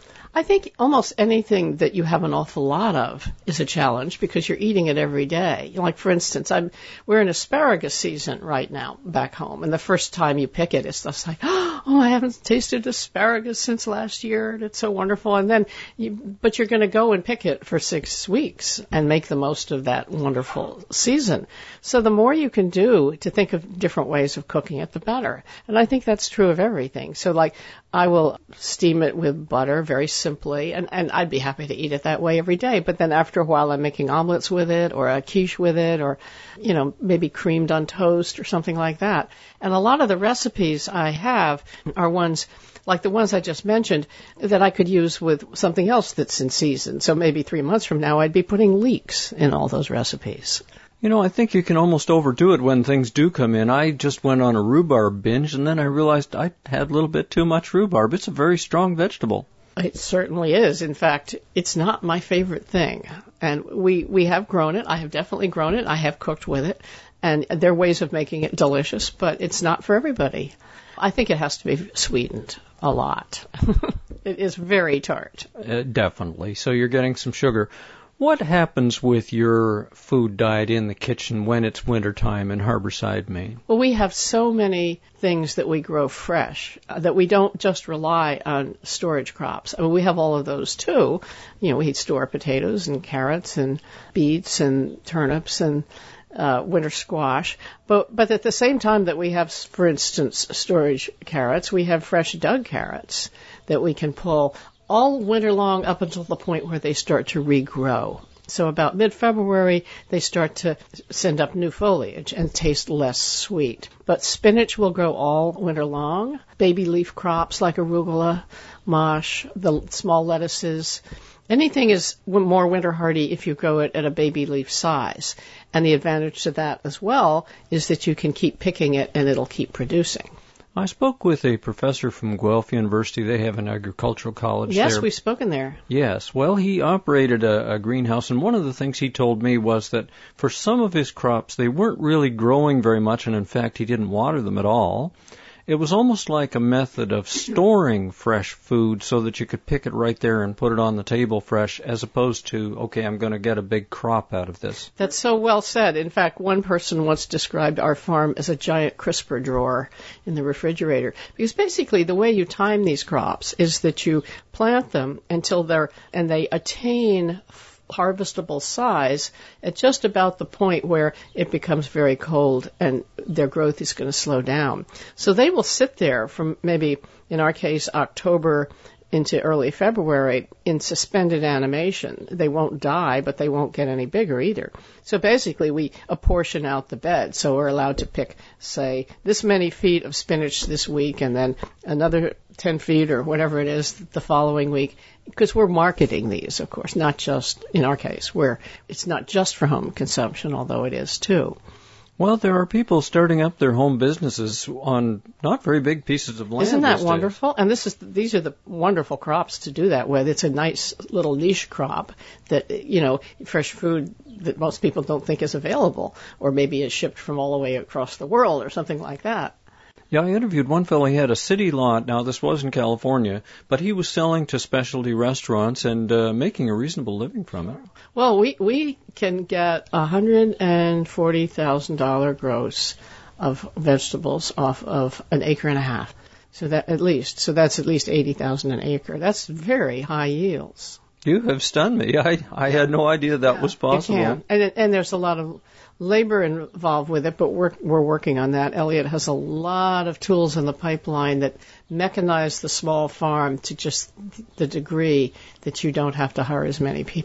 I think almost anything that you have an awful lot of is a challenge because you're eating it every day. Like, for instance, I'm we're in asparagus season right now back home, and the first time you pick it, it's just like, oh, I haven't tasted asparagus since last year, and it's so wonderful. And then, you, but you're going to go and pick it for six weeks and make the most of that wonderful season. So the more you can do to think of different ways of cooking it, the better. And I think that's true of everything. So, like, I will steam it with butter very simply, and, and I'd be happy to eat it that way every day. But then after a while, I'm making omelets with it, or a quiche with it, or, you know, maybe creamed on toast or something like that. And a lot of the recipes I have are ones like the ones I just mentioned that I could use with something else that's in season. So maybe three months from now, I'd be putting leeks in all those recipes. You know, I think you can almost overdo it when things do come in. I just went on a rhubarb binge, and then I realized I had a little bit too much rhubarb. It's a very strong vegetable. It certainly is. In fact, it's not my favorite thing. And we, we have grown it. I have definitely grown it. I have cooked with it. And there are ways of making it delicious, but it's not for everybody. I think it has to be sweetened a lot. It is very tart. Uh, definitely. So you're getting some sugar. What happens with your food diet in the kitchen when it's wintertime in Harborside, Maine? Well, we have so many things that we grow fresh uh, that we don't just rely on storage crops. I mean, we have all of those too. You know, we store potatoes and carrots and beets and turnips and uh, winter squash. But, but at the same time that we have, for instance, storage carrots, we have fresh dug carrots that we can pull all winter long up until the point where they start to regrow. So about mid-February, they start to send up new foliage and taste less sweet. But spinach will grow all winter long. Baby leaf crops like arugula, mosh, the small lettuces. Anything is more winter hardy if you grow it at a baby leaf size. And the advantage to that as well is that you can keep picking it and it'll keep producing. I spoke with a professor from Guelph University. They have an agricultural college yes, there. Yes, we've spoken there. Yes. Well, he operated a, a greenhouse, and one of the things he told me was that for some of his crops, they weren't really growing very much, and in fact, he didn't water them at all. It was almost like a method of storing fresh food so that you could pick it right there and put it on the table fresh, as opposed to, okay, I'm going to get a big crop out of this. That's so well said. In fact, one person once described our farm as a giant crisper drawer in the refrigerator. Because basically the way you time these crops is that you plant them until they're, and they attain harvestable size at just about the point where it becomes very cold and their growth is going to slow down. So they will sit there from maybe, in our case, October into early February in suspended animation. They won't die, but they won't get any bigger either. So basically we apportion out the bed. So we're allowed to pick, say, this many feet of spinach this week and then another ten feet or whatever it is the following week. Because we're marketing these, of course, not just, in our case, where it's not just for home consumption, although it is too. Well, there are people starting up their home businesses on not very big pieces of land. Isn't that wonderful? And this is these are the wonderful crops to do that with. It's a nice little niche crop that, you know, fresh food that most people don't think is available, or maybe is shipped from all the way across the world or something like that. Yeah, I interviewed one fellow. He had a city lot. Now, this was in California, but he was selling to specialty restaurants and uh, making a reasonable living from it. Well, we we can get one hundred forty thousand dollars gross of vegetables off of an acre and a half. So that at least, so that's at least eighty thousand dollars an acre. That's very high yields. You have stunned me. I I had no idea that yeah, was possible. It can. And and there's a lot of labor involved with it, but we're we're working on that. Elliot has a lot of tools in the pipeline that mechanize the small farm to just the degree that you don't have to hire as many people.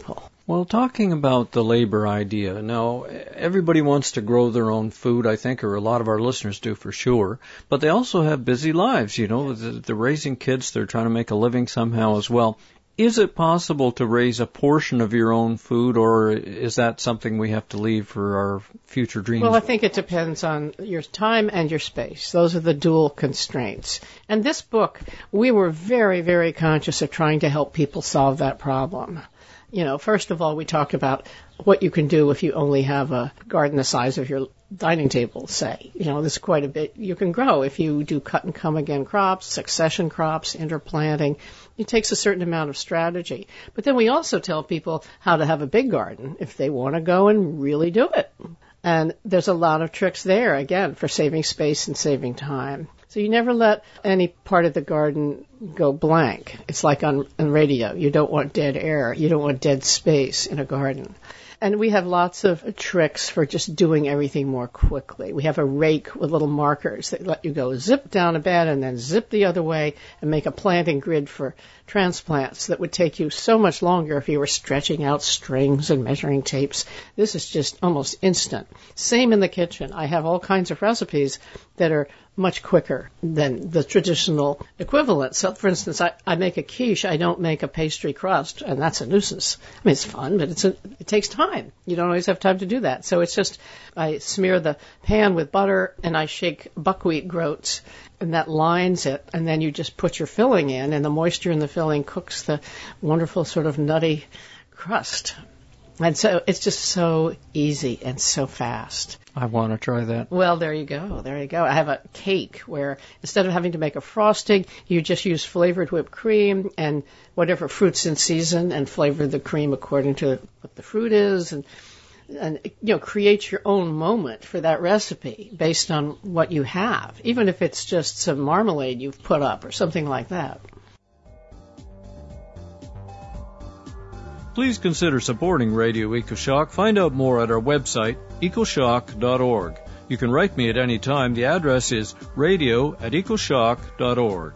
Well, talking about the labor idea, now, everybody wants to grow their own food, I think, or a lot of our listeners do for sure, but they also have busy lives, you know, they're raising kids, they're trying to make a living somehow as well. Is it possible to raise a portion of your own food, or is that something we have to leave for our future dreams? Well, I think it depends on your time and your space. Those are the dual constraints. And this book, we were very, very conscious of trying to help people solve that problem. You know, first of all, we talk about what you can do if you only have a garden the size of your dining table, say. You know, there's quite a bit you can grow if you do cut and come again crops, succession crops, interplanting. It takes a certain amount of strategy. But then we also tell people how to have a big garden if they want to go and really do it. And there's a lot of tricks there, again, for saving space and saving time. So you never let any part of the garden go blank. It's like on, on radio. You don't want dead air. You don't want dead space in a garden. And we have lots of tricks for just doing everything more quickly. We have a rake with little markers that let you go zip down a bed and then zip the other way and make a planting grid for transplants that would take you so much longer if you were stretching out strings and measuring tapes. This is just almost instant. Same in the kitchen. I have all kinds of recipes that are much quicker than the traditional equivalent. So, for instance, I, I make a quiche. I don't make a pastry crust, and that's a nuisance. I mean, it's fun, but it's a, it takes time. You don't always have time to do that. So it's just I smear the pan with butter, and I shake buckwheat groats, and that lines it, and then you just put your filling in, and the moisture in the filling cooks the wonderful sort of nutty crust. And so it's just so easy and so fast. I want to try that. Well, there you go. There you go. I have a cake where instead of having to make a frosting, you just use flavored whipped cream and whatever fruits in season and flavor the cream according to what the fruit is and, and you know, create your own moment for that recipe based on what you have, even if it's just some marmalade you've put up or something like that. Please consider supporting Radio EcoShock. Find out more at our website, ecoshock dot org. You can write me at any time. The address is radio at ecoshock dot org.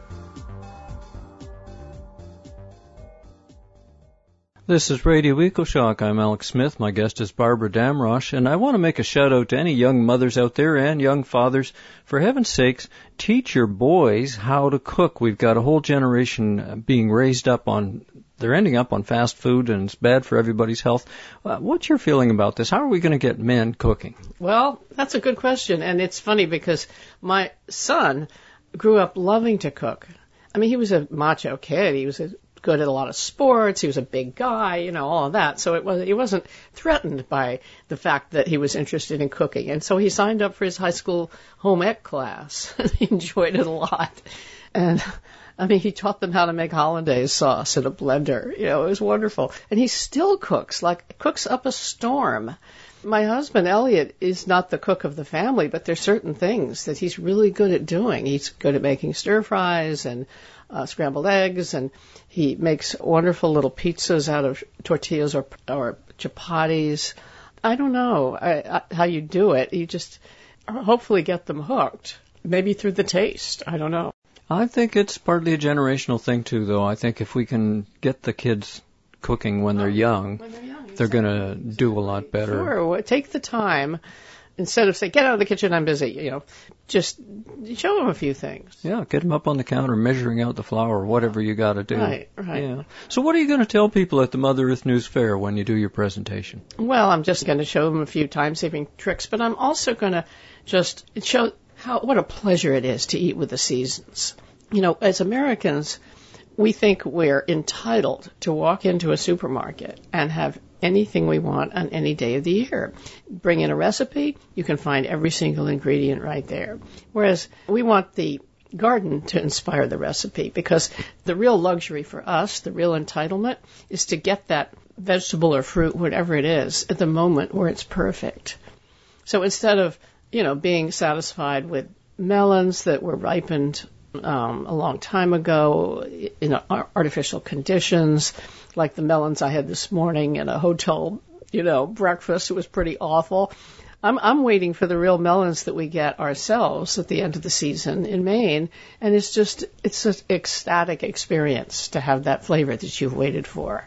This is Radio EcoShock. I'm Alex Smith. My guest is Barbara Damrosch, and I want to make a shout out to any young mothers out there and young fathers. For heaven's sakes, teach your boys how to cook. We've got a whole generation being raised up on, they're ending up on fast food, and it's bad for everybody's health. Uh, what's your feeling about this? How are we going to get men cooking? Well, that's a good question, and it's funny because my son grew up loving to cook. I mean, he was a macho kid. He was a good at a lot of sports. He was a big guy, you know, all of that. So it was, he wasn't threatened by the fact that he was interested in cooking. And so he signed up for his high school home ec class. He enjoyed it a lot. And I mean, he taught them how to make hollandaise sauce in a blender. You know, it was wonderful. And he still cooks, like cooks up a storm. My husband, Elliot, is not the cook of the family, but there's certain things that he's really good at doing. He's good at making stir fries and uh, scrambled eggs, and he makes wonderful little pizzas out of tortillas or, or chapatis. I don't know I, I, how you do it. You just hopefully get them hooked, maybe through the taste. I don't know. I think it's partly a generational thing, too, though. I think if we can get the kids cooking when they're young, when they're young they're going to do a lot better. Sure. Take the time. Instead of saying, get out of the kitchen, I'm busy, you know, just show them a few things. Yeah, get them up on the counter measuring out the flour, whatever you got to do. Right, right. Yeah. So what are you going to tell people at the Mother Earth News Fair when you do your presentation? Well, I'm just going to show them a few time-saving tricks, but I'm also going to just show how what a pleasure it is to eat with the seasons. You know, as Americans, we think we're entitled to walk into a supermarket and have anything we want on any day of the year. Bring in a recipe, you can find every single ingredient right there. Whereas we want the garden to inspire the recipe, because the real luxury for us, the real entitlement, is to get that vegetable or fruit, whatever it is, at the moment where it's perfect. So instead of, you know, being satisfied with melons that were ripened Um, a long time ago in artificial conditions, like the melons I had this morning in a hotel, you know, breakfast. It was pretty awful. I'm, I'm waiting for the real melons that we get ourselves at the end of the season in Maine, and it's just, it's an ecstatic experience to have that flavor that you've waited for.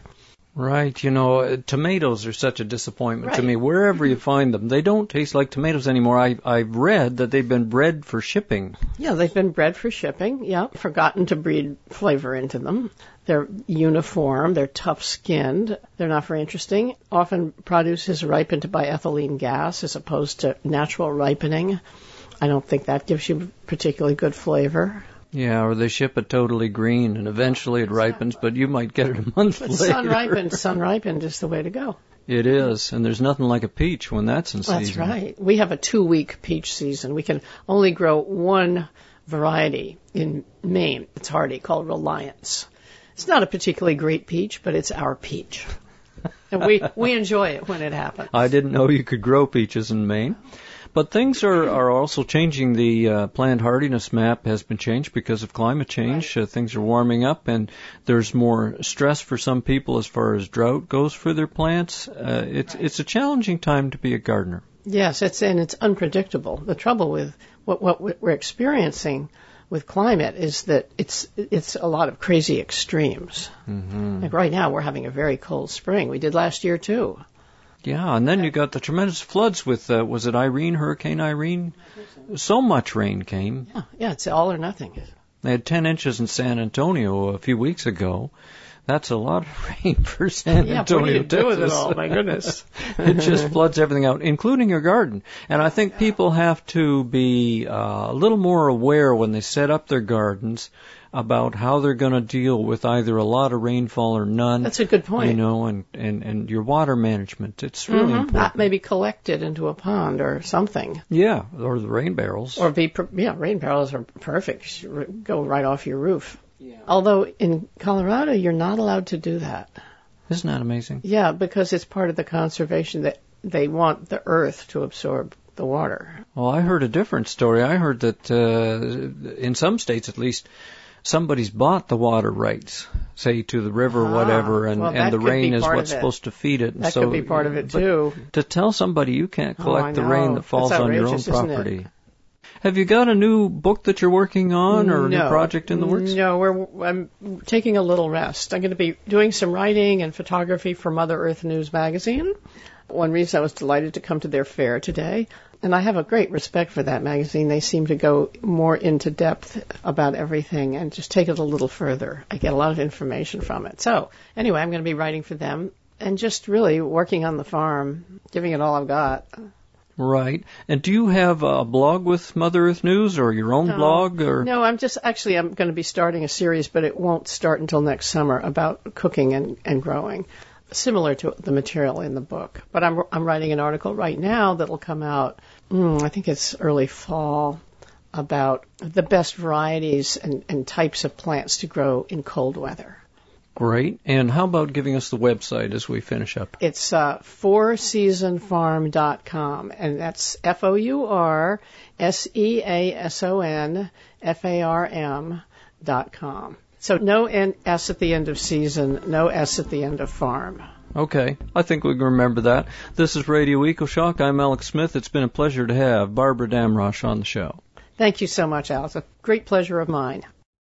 Right. You know, uh, tomatoes are such a disappointment to Right. me. Wherever you find them, they don't taste like tomatoes anymore. I, I've read that they've been bred for shipping. Yeah, they've been bred for shipping. Yeah, forgotten to breed flavor into them. They're uniform. They're tough-skinned. They're not very interesting. Often produce is ripened by ethylene gas as opposed to natural ripening. I don't think that gives you particularly good flavor. Yeah, or they ship it totally green, and eventually it ripens, but you might get it a month But later. sun ripened, sun ripened is the way to go. It is, and there's nothing like a peach when that's in season. That's right. We have a two-week peach season. We can only grow one variety in Maine. It's hardy, called Reliance. It's not a particularly great peach, but it's our peach. And we, we enjoy it when it happens. I didn't know you could grow peaches in Maine. But things are, are also changing. The uh, plant hardiness map has been changed because of climate change. Right. Uh, things are warming up, and there's more stress for some people as far as drought goes for their plants. Uh, it's it's a challenging time to be a gardener. Yes, it's and it's unpredictable. The trouble with what what we're experiencing with climate is that it's it's a lot of crazy extremes. Mm-hmm. Like right now, we're having a very cold spring. We did last year too. Yeah, and then you got the tremendous floods with, uh, was it Irene, Hurricane Irene? So much rain came. Yeah, yeah, it's all or nothing. They had ten inches in San Antonio a few weeks ago. That's a lot of rain for San Yeah, Antonio, what do you do with it Texas. all? My goodness. It just floods everything out, including your garden. And I think people have to be uh, a little more aware when they set up their gardens about how they're going to deal with either a lot of rainfall or none. That's a good point. You know, and, and, and your water management. It's really Mm-hmm. important. That may be collected into a pond or something. Yeah, or the rain barrels. Or be, yeah, rain barrels are perfect. You go right off your roof. Yeah. Although in Colorado, you're not allowed to do that. Isn't that amazing? Yeah, because it's part of the conservation that they want the earth to absorb the water. Well, I heard a different story. I heard that uh, in some states, at least, somebody's bought the water rights, say to the river or Ah, whatever, and, well, and the that could be rain is part what's of it. supposed to feed it. And That so, could be part of it, but too. To tell somebody you can't Oh, collect I the rain know. that falls That's on your own outrageous, isn't it? property. Have you got a new book that you're working on, or a no. new project in the works? No, we're, I'm taking a little rest. I'm going to be doing some writing and photography for Mother Earth News magazine. One reason I was delighted to come to their fair today. And I have a great respect for that magazine. They seem to go more into depth about everything and just take it a little further. I get a lot of information from it. So anyway, I'm going to be writing for them and just really working on the farm, giving it all I've got. Right. And do you have a blog with Mother Earth News, or your own No. blog? Or No, I'm just, actually, I'm going to be starting a series, but it won't start until next summer about cooking and, and growing, similar to the material in the book. But I'm, I'm writing an article right now that'll come out, mm, I think it's early fall, about the best varieties and, and types of plants to grow in cold weather. Great. And how about giving us the website as we finish up? It's uh, four season farm dot com, and that's F O U R S E A S O N F A R M dot com. So no N- S at the end of season, no S at the end of farm. Okay, I think we can remember that. This is Radio EcoShock. I'm Alex Smith. It's been a pleasure to have Barbara Damrosch on the show. Thank you so much, Alex. A great pleasure of mine.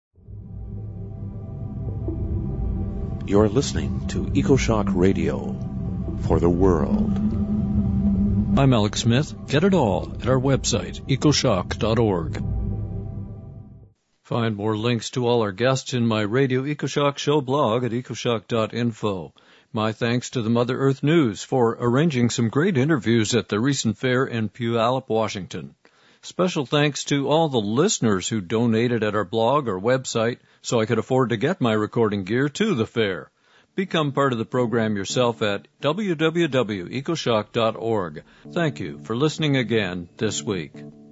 You're listening to EcoShock Radio for the world. I'm Alex Smith. Get it all at our website, ecoshock dot org. Find more links to all our guests in my Radio EcoShock Show blog at ecoshock dot info. My thanks to the Mother Earth News for arranging some great interviews at the recent fair in Puyallup, Washington. Special thanks to all the listeners who donated at our blog or website so I could afford to get my recording gear to the fair. Become part of the program yourself at w w w dot ecoshock dot org. Thank you for listening again this week.